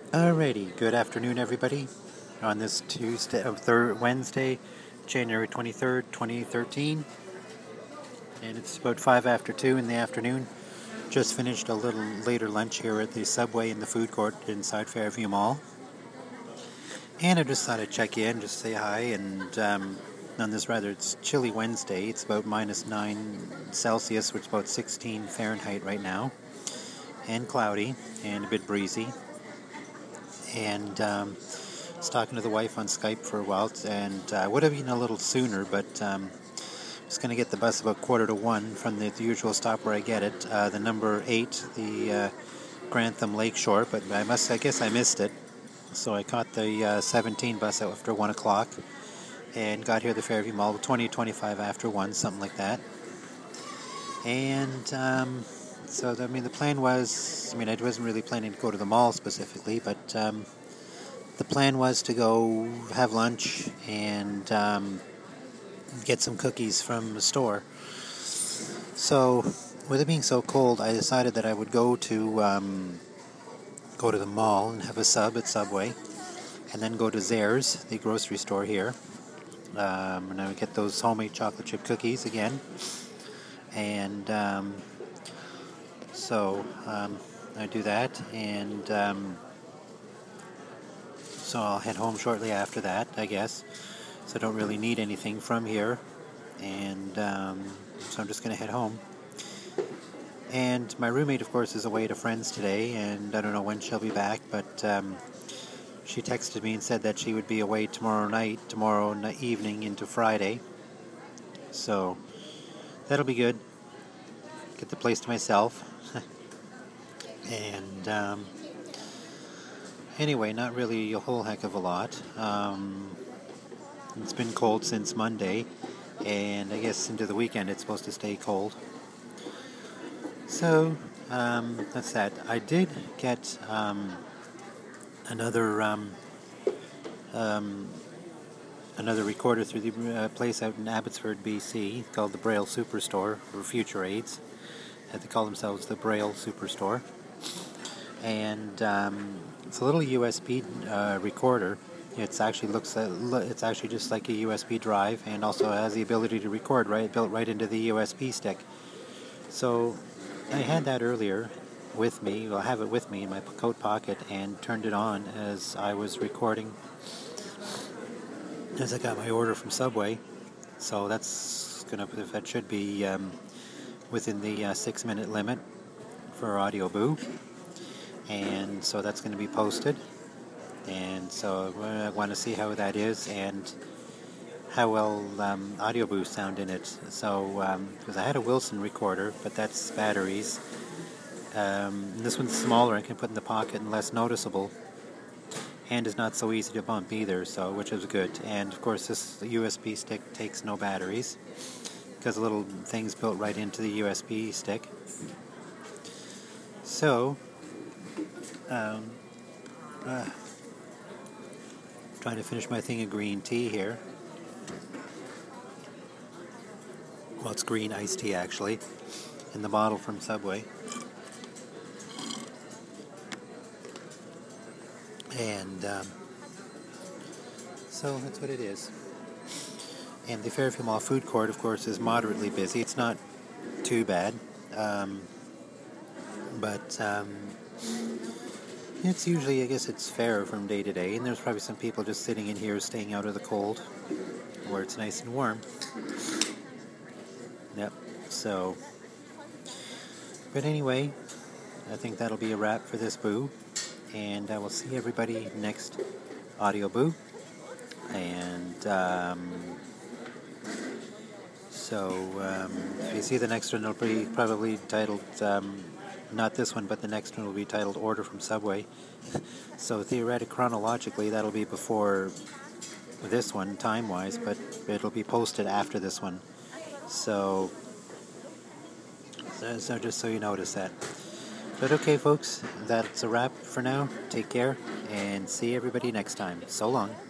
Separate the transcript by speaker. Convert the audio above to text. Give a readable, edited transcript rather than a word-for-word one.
Speaker 1: Alrighty, good afternoon, everybody. On this Wednesday, January 23rd, 2013, and it's about 5 after 2 in the afternoon. Just finished a little later lunch here at the Subway in the food court inside Fairview Mall. And I just thought I'd check in, just say hi, and on this it's chilly Wednesday. It's about -9 Celsius, which is about 16 Fahrenheit right now, and cloudy, and a bit breezy. And was talking to the wife on Skype for a while, and I would have eaten a little sooner, but I was going to get the bus about 1:45 from the usual stop where I get it, the number 8, the Grantham Lakeshore, but I guess I missed it, so I caught the 17 bus after 1 o'clock, and got here at the Fairview Mall 25 after 1, something like that. And so, the plan was, I wasn't really planning to go to the mall specifically, but the plan was to go have lunch and get some cookies from the store. So, with it being so cold, I decided that I would go to the mall and have a sub at Subway, and then go to Zehrs, the grocery store here, and I would get those homemade chocolate chip cookies again. And so I do that, and so I'll head home shortly after that, I guess. So I don't really need anything from here, and so I'm just going to head home. And my roommate, of course, is away at a friend's today, and I don't know when she'll be back, but she texted me and said that she would be away tomorrow evening into Friday. So that'll be good. Get the place to myself. And anyway, not really a whole heck of a lot. It's been cold since Monday, and I guess into the weekend it's supposed to stay cold. So that's that. I did get another recorder through the place out in Abbotsford, BC, called the Braille Superstore, or Future Aids. They call themselves the Braille Superstore. And it's a little USB recorder. It's actually just like a USB drive, and also has the ability to record built right into the USB stick. So I had that earlier with me. I'll have it with me in my coat pocket, and turned it on as I was recording, as I got my order from Subway. So that should be within the 6-minute limit for Audio Boo. And so that's going to be posted. And so I want to see how that is, and how well Audio Boo sound in it. So, because I had a Wilson recorder, but that's batteries. This one's smaller and can put in the pocket and less noticeable, and is not so easy to bump either, so which is good. And of course, this USB stick takes no batteries, because the little thing's built right into the USB stick. So, trying to finish my thing of green tea here. Well, it's green iced tea, actually, in the bottle from Subway. And so that's what it is. And the Fairview Mall food court, of course, is moderately busy. It's not too bad, but it's usually, I guess it's fair from day to day, and there's probably some people just sitting in here staying out of the cold, where it's nice and warm. Yep, so, but anyway, I think that'll be a wrap for this Boo, and I will see everybody next Audio Boo. And if you see the next one, it'll be probably titled, not this one, but the next one will be titled Order from Subway. So chronologically, that'll be before this one, time-wise, but it'll be posted after this one. So just so you notice that. But okay, folks, that's a wrap for now. Take care, and see everybody next time. So long.